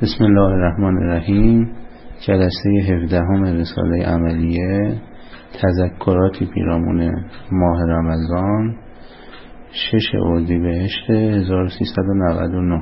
بسم الله الرحمن الرحیم. جلسه 17 رساله عملیه، تذکراتی پیرامون ماه رمضان، 6 اردیبهشت 1399.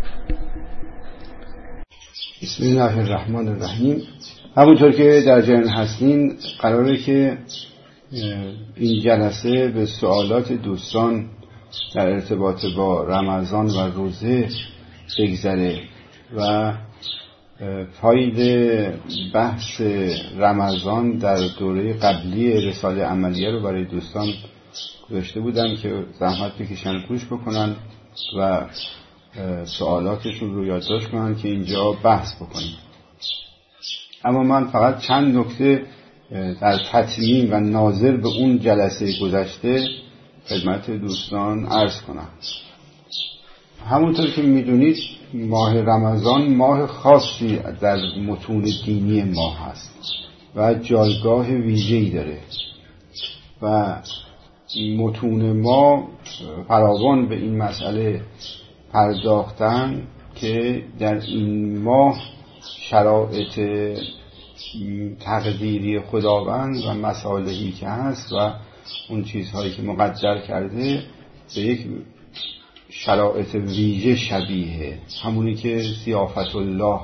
بسم الله الرحمن الرحیم. همونطور که در جریان هستین، قراره که این جلسه به سوالات دوستان در ارتباط با رمضان و روزه بگذره و فایل بحث رمضان در دوره قبلی رساله عملیه رو برای دوستان گذاشته بودم که زحمت بکشن گوش بکنن و سوالاتشون رو یادداشت کنن که اینجا بحث بکنیم. اما من فقط چند نکته در تتمیم و ناظر به اون جلسه گذشته خدمت دوستان عرض کنم. همونطور که میدونید ماه رمضان ماه خاصی در متون دینی ما هست و جایگاه ویژه‌ای داره و متون ما فراوان به این مسئله پرداختن که در این ماه شرایط تقدیری خداوند و مصالحی که هست و اون چیزهایی که مقدر کرده به یک شرایط ویژه شبیه، همونی که ضیافت الله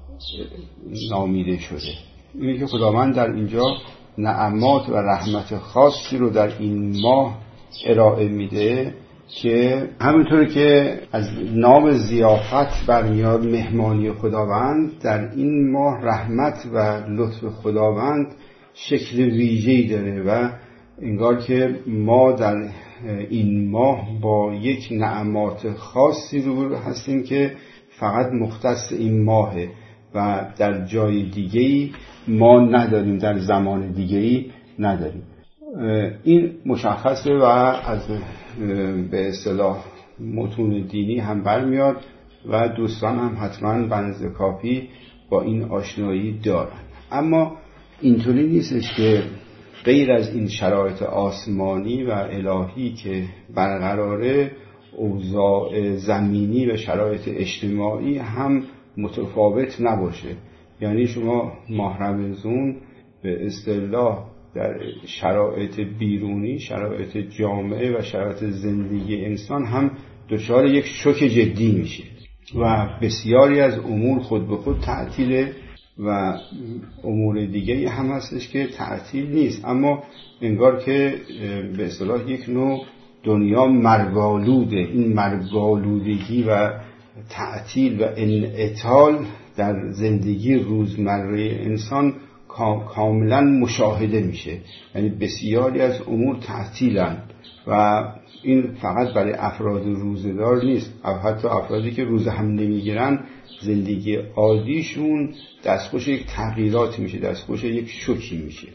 نامیده شده. اینه که خداوند در اینجا نعمات و رحمت خاصی رو در این ماه ارائه میده که همونطور که از نام ضیافت برمیاد مهمانی خداوند، در این ماه رحمت و لطف خداوند شکل ویژه‌ای داره و انگار که ما در این ماه با یک نعمات خاصی روبرو هستیم که فقط مختص این ماهه و در جای دیگه‌ای ما نداریم، در زمان دیگه‌ای نداریم. این مشخصه و از به اصطلاح متون دینی هم برمیاد و دوستان هم حتما بنظر کافی با این آشنایی دارن. اما اینطوری نیستش که غیر از این شرایط آسمانی و الهی که برقراره، اوضاع زمینی و شرایط اجتماعی هم متفاوت نباشه. یعنی شما ماه رمضان به اصطلاح در شرایط بیرونی، شرایط جامعه و شرایط زندگی انسان هم دچار یک شوک جدی میشه و بسیاری از امور خود به خود تعطیله و امور دیگه هم هستش که تعطیل نیست، اما انگار که به اصطلاح یک نوع دنیا مرگالوده. این مرگالودگی و تعطیل و انعطال در زندگی روزمره انسان کاملا مشاهده میشه. یعنی بسیاری از امور تعطیلن و این فقط برای افراد روزدار نیست، حتی افرادی که روزه هم نمیگیرن زندگی عادیشون دستخوش یک تغییرات میشه، دستخوش یک شوکی میشه.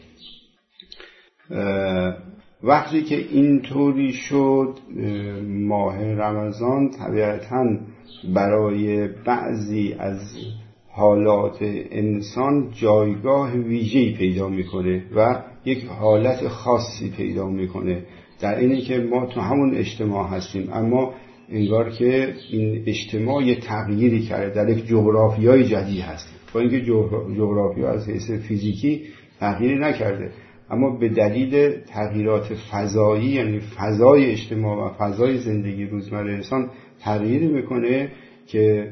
وقتی که اینطوری شد، ماه رمضان طبیعتاً برای بعضی از حالات انسان جایگاه ویژه‌ای پیدا میکنه و یک حالت خاصی پیدا میکنه. در اینی که ما تو همون اجتماع هستیم، اما انگار که این اجتماع یه تغییری کرده، در یک جغرافیای جدید هستیم. با اینکه جغرافیا از حیث فیزیکی تغییری نکرده، اما به دلیل تغییرات فضایی، یعنی فضای اجتماع و فضای زندگی روزمره انسان تغییری میکنه که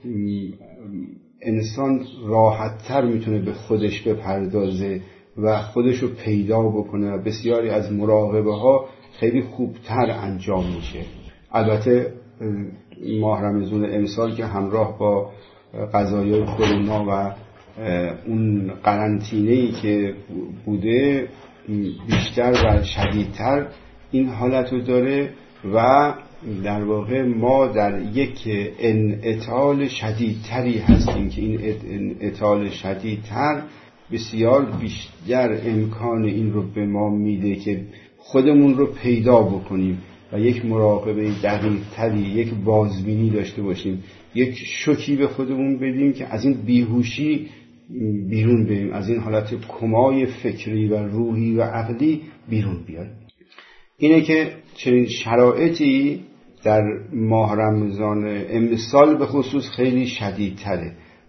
انسان راحت‌تر میتونه به خودش بپردازه و خودش رو پیدا بکنه و بسیاری از مراقبه ها خیلی خوبتر انجام میشه. البته ماه رمضان امسال که همراه با قضایای کرونا و اون قرنطینه‌ای که بوده بیشتر و شدیدتر این حالت رو داره و در واقع ما در یک انعطال شدیدتری هستیم که این انعطال شدیدتر بسیار بیشتر امکان این رو به ما میده که خودمون رو پیدا بکنیم و یک مراقبه دقیق‌تری، یک بازبینی داشته باشیم، یک شوکی به خودمون بدیم که از این بیهوشی بیرون بریم، از این حالت کمای فکری و روحی و عقلی بیرون بیاریم. اینه که چنین شرایطی در ماه رمضان امسال به خصوص خیلی شدیدتره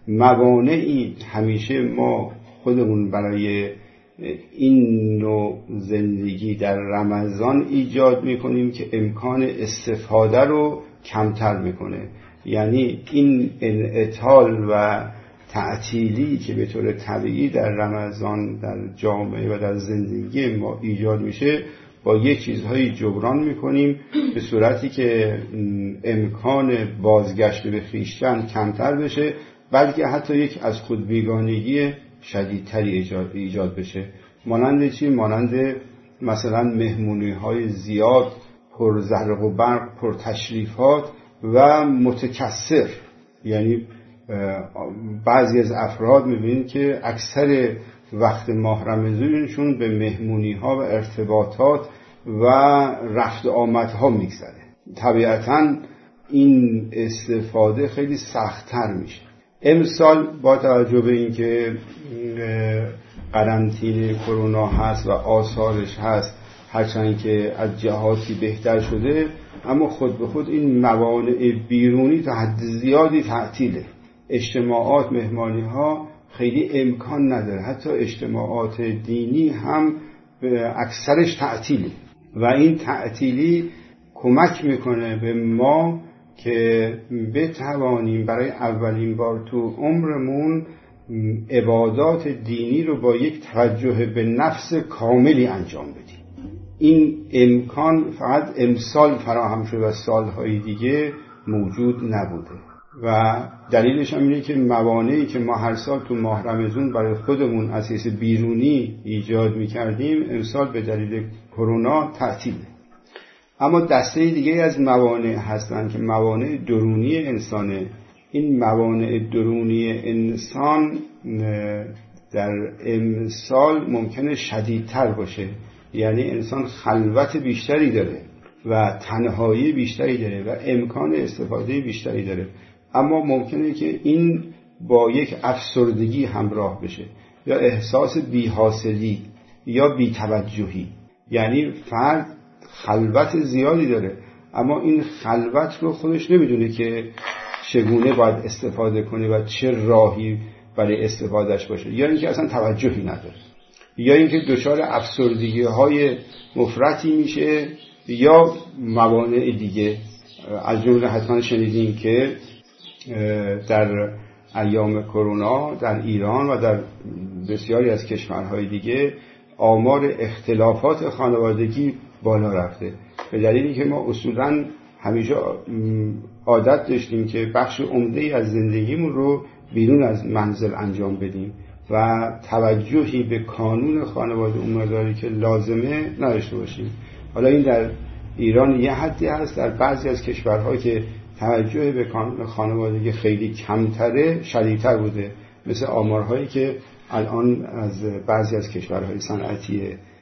موانعی همیشه ما خودمون برای این نوع زندگی در رمضان ایجاد میکنیم که امکان استفاده رو کمتر میکنه. یعنی این انعطال و تعطیلی که به طور طبیعی در رمضان در جامعه و در زندگی ما ایجاد میشه با یک چیزهایی جبران میکنیم به صورتی که امکان بازگشت به خویشتن کمتر بشه، بلکه حتی یک از خود بیگانگی شدیدتری ایجاد بشه. مانند چی؟ مانند مثلا مهمونی های زیاد، پر زرق و برق، پر تشریفات و متکثر. یعنی بعضی از افراد میبینید که اکثر وقت ماه رمضانشون به مهمونی ها و ارتباطات و رفت آمدها میگذره. طبیعتاً این استفاده خیلی سخت‌تر میشه. امسال با توجه به اینکه قرنطینه کرونا هست و آثارش هست، هرچند که از جهاتی بهتر شده، اما خود به خود این موانع بیرونی تا حد زیادی تعطیله. اجتماعات، مهمانی ها خیلی امکان نداره. حتی اجتماعات دینی هم اکثرش تعطیله و این تعطیلی کمک میکنه به ما که بتوانیم برای اولین بار تو عمرمون عبادات دینی رو با یک توجه به نفس کاملی انجام بدیم. این امکان فقط امسال فراهم شده و سالهای دیگه موجود نبوده و دلیلش هم اینه که موانعی که ما هر سال تو ماه رمضان برای خودمون از حیث بیرونی ایجاد می‌کردیم امسال به دلیل کرونا تعطیله. اما دسته دیگه از موانع هستن که موانع درونی انسانه. این موانع درونی انسان در امسال ممکنه شدیدتر باشه. یعنی انسان خلوت بیشتری داره و تنهایی بیشتری داره و امکان استفاده بیشتری داره، اما ممکنه که این با یک افسردگی همراه بشه یا احساس بی‌حاصلی یا بی‌توجهی. یعنی فرد خلوت زیادی داره اما این خلوت رو خودش نمیدونه که چگونه باید استفاده کنه و چه راهی برای استفادهش باشه، یا اینکه اصلا توجهی نداره، یا اینکه دچار افسردگی های مفرطی میشه یا موانع دیگه. از جمله حتما شنیدین که در ایام کرونا در ایران و در بسیاری از کشورهای دیگه آمار اختلافات خانوادگی بالا رفته، به دلیلی که ما اصولاً همیشه عادت داشتیم که بخش عمده‌ای از زندگیمون رو بیرون از منزل انجام بدیم و توجهی به کانون خانواده اون مقداری که لازمه نداشته باشیم. حالا این در ایران یه حدی هست، در بعضی از کشورها که توجه به کانون خانوادگی خیلی کمتره شدیدتر بوده، مثل آمارهایی که الان از بعضی از کشورهای صنعتی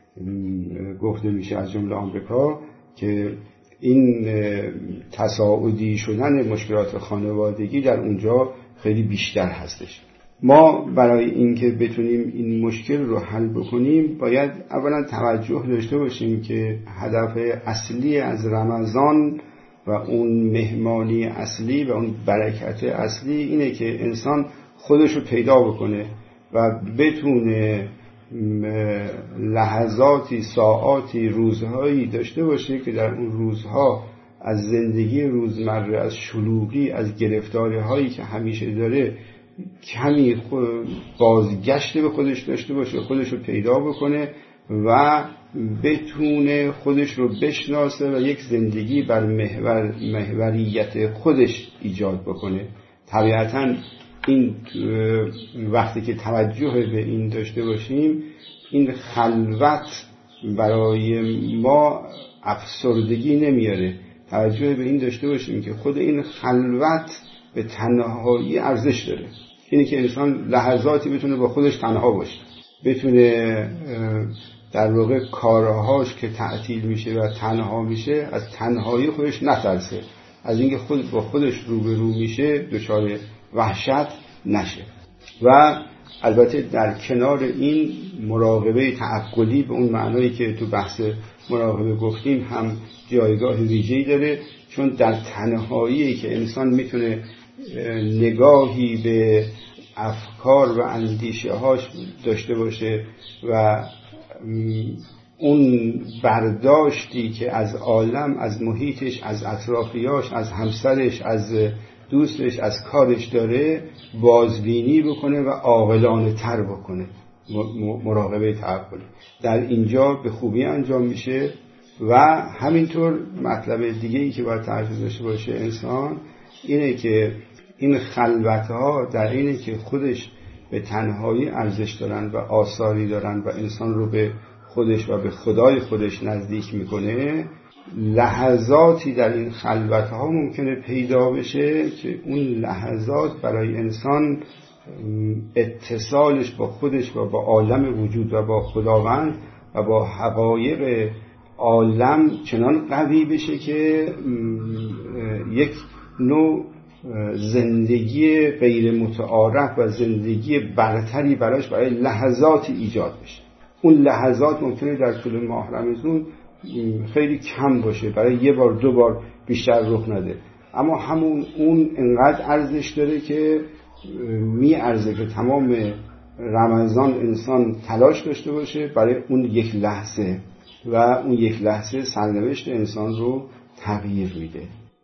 گفته میشه از جمله آمریکا که این تصاعدی شدن مشکلات خانوادگی در اونجا خیلی بیشتر هستش. ما برای اینکه بتونیم این مشکل رو حل بکنیم باید اولا توجه داشته باشیم که هدف اصلی از رمضان و اون مهمانی اصلی و اون برکت اصلی اینه که انسان خودش رو پیدا بکنه و بتونه لحظاتی، ساعاتی، روزهایی داشته باشه که در اون روزها از زندگی روزمره، از شلوغی، از گرفتاری هایی که همیشه داره کمی بازگشت به خودش داشته باشه، خودش رو پیدا بکنه و بتونه خودش رو بشناسه و یک زندگی بر محوریت خودش ایجاد بکنه. طبیعتاً این وقتی که توجه به این داشته باشیم، این خلوت برای ما افسردگی نمیاره. توجه به این داشته باشیم که خود این خلوت به تنهایی ارزش داره. اینه که انسان لحظاتی بتونه با خودش تنها باشه، بتونه در واقع کارهاش که تعطیل میشه و تنها میشه از تنهایی خودش نترسه، از اینکه خود با خودش روبرو میشه دچار وحشت نشه. و البته در کنار این مراقبه تعقلی به اون معنایی که تو بحث مراقبه گفتیم هم جایگاه ویژه‌ای داره، چون در تنهایی که انسان میتونه نگاهی به افکار و اندیشه هاش داشته باشه و اون برداشتی که از عالم، از محیطش، از اطرافیاش، از همسرش، از دوستش، از کارش داره بازبینی بکنه و عاقلانه تر بکنه، مراقبه تعقلی در اینجا به خوبی انجام میشه. و همینطور مطلب دیگه ای که باید توجه داشته باشه انسان اینه که این خلوت‌ها در اینه که خودش به تنهایی ارزش دارن و آثاری دارن و انسان رو به خودش و به خدای خودش نزدیک میکنه، لحظاتی در این خلوت‌ها ممکنه پیدا بشه که اون لحظات برای انسان اتصالش با خودش و با عالم وجود و با خداوند و با حقایق عالم چنان قوی بشه که یک نوع زندگی غیر متعارف و زندگی برتری براش برای لحظاتی ایجاد بشه. اون لحظات ممکنه در طول ماه رمضان خیلی کم باشه، برای یه بار دو بار بیشتر رخ نده، اما همون اون انقدر ارزش داره که میارزه که تمام رمضان انسان تلاش داشته باشه برای اون یک لحظه و اون یک لحظه سرنوشت انسان رو تغییر میده.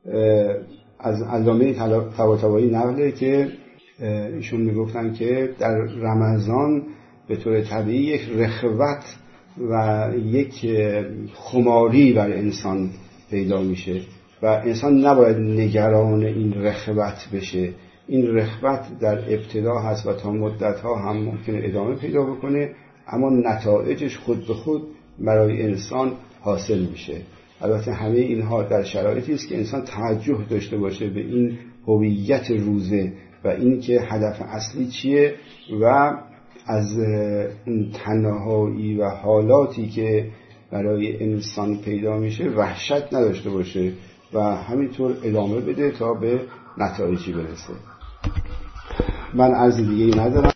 از علامه طباطبایی نقله که ایشون میگفتن که در رمضان به طور طبیعی یک رخوت و یک خماری برای انسان پیدا میشه و انسان نباید نگران این رخوت بشه. این رخوت در ابتدا هست و تا مدت‌ها هم ممکنه ادامه پیدا بکنه، اما نتایجش خود به خود برای انسان حاصل میشه. البته همه اینها در شرایطی است که انسان توجه داشته باشه به این هویت روزه و این که هدف اصلی چیه و از اون تنهایی و حالاتی که برای انسان پیدا میشه وحشت نداشته باشه و همینطور ادامه بده تا به نتایجی برسه. من عرض دیگه‌ای ندارم.